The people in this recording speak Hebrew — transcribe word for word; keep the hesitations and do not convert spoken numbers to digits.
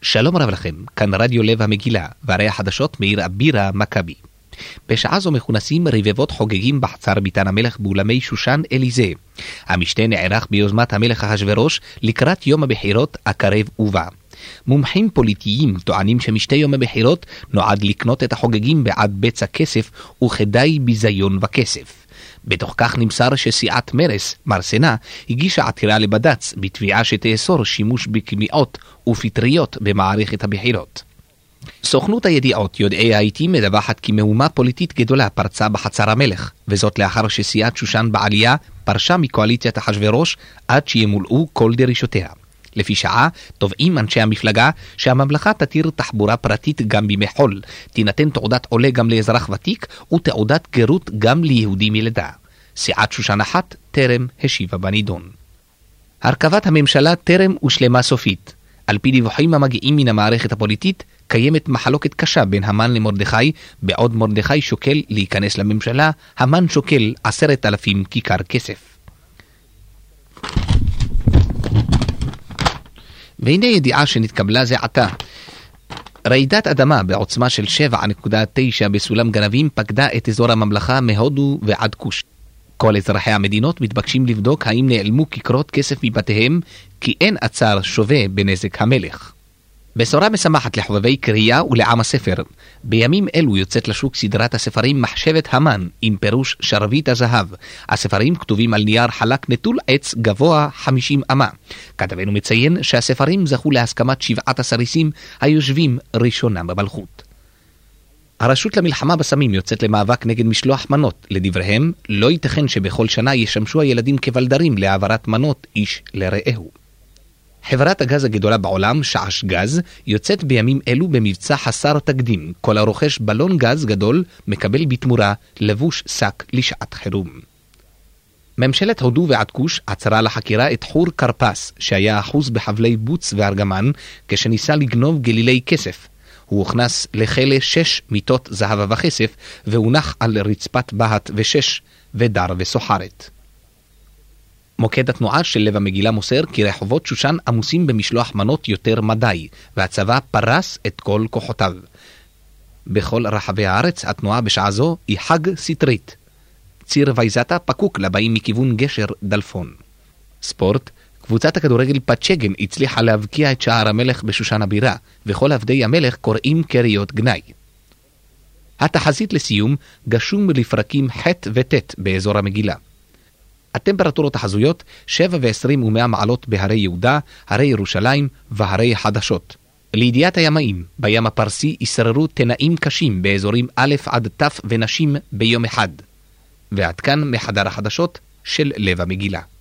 שלום רב לכם, כאן רדיו לב המגילה, והרי החדשות מאיר אבירה מכבי. בשעה זו מכונסים רבבות חוגגים בחצר ביתן המלך באולמי שושן אליזה. המשתה נערך ביוזמת המלך אחשוורוש לקראת יום הבחירות הקרב ובא. מומחים פוליטיים טוענים שמשתה יום הבחירות נועד לקנות את החוגגים בעד בצע כסף וכדאי ביזיון וכסף. בתוך כך נמסר שסיעת מרס, מרסנה, הגישה עתירה לבד"ץ בתביעה שתאסור שימוש בקמיעות ופטריות במערכת הבחירות. סוכנות הידיעות יודעי העיתים מדווחת כי מהומה פוליטית גדולה פרצה בחצר המלך, וזאת לאחר שסיעת שושן בעלייה פרשה מקואליציית אחשוורוש עד שימולאו כל דרישותיה. לפי שעה תובעים אנשי המפלגה שהממלכה תתיר תחבורה פרטית גם בימי חול, תינתן תעודת עולה גם לאזרח ותיק ותעודת גרות גם ליהודי מלידה. סיעת שושן אחת טרם השיבה בנידון. הרכבת הממשלה טרם ושלמה סופית. על פי דיווחים המגיעים מן המערכת הפוליטית, קיימת מחלוקת קשה בין המן למרדכי, בעוד מרדכי שוקל להיכנס לממשלה, המן שוקל עשרת אלפים כיכר כסף. והנה ידיעה שנתקבלה זה עתה. רעידת אדמה בעוצמה של שבע נקודה תשע בסולם גנבים פקדה את אזור הממלכה מהודו ועד כוש. כל אזרחי המדינות מתבקשים לבדוק האם נעלמו כיכרות כסף מבתיהם, כי אין עצר שווה בנזק המלך. בשורה משמחת לחובבי קריאה ולעם הספר. בימים אלו יוצאת לשוק סדרת הספרים מחשבת המן עם פירוש שרביט הזהב. הספרים כתובים על נייר חלק נטול עץ גבוה חמישים אמה. כתבנו מציין שהספרים זכו להסכמת שבעת הסריסים היושבים ראשונם במלכות. הרשות למלחמה בסמים יוצאת למאבק נגד משלוח מנות. לדבריהם, לא ייתכן שבכל שנה ישמשו הילדים כבלדרים להעברת מנות איש לרעהו. חברת הגז הגדולה בעולם, שעש גז, יוצאת בימים אלו במבצע חסר תקדים. כל הרוכש בלון גז גדול מקבל בתמורה לבוש שק לשעת חירום. ממשלת הודו ועד כוש עצרה לחקירה את חור קרפס, שהיה אחוז בחבלי בוץ וארגמן, כשניסה לגנוב גלילי כסף. הוא הוכנס לכלא שש מיטות זהב וכסף, והונח על רצפת בהת ושש ודר וסוחרת. מוקד התנועה של לב המגילה מוסר כי רחובות שושן עמוסים במשלוח מנות יותר מדי, והצבא פרס את כל כוחותיו. בכל רחבי הארץ התנועה בשעה זו היא חג סטרית. ציר וייזתה פקוק לבאים מכיוון גשר דלפון. ספורט, קבוצת הכדורגל פצ'גן הצליחה להבקיע את שער המלך בשושן הבירה, וכל עבדי המלך קוראים קריות גנאי. התחזית לסיום, גשום לפרקים ח' וט' באזור המגילה. הטמפרטורות החזויות שבע ועשרים ומאה מעלות בהרי יהודה, הרי ירושלים והרי חדשות. לידיעת הימאים, בים הפרסי ישררו תנאים קשים באזורים א' עד ת' ונשים ביום אחד. ועד כאן מחדר החדשות של לב המגילה.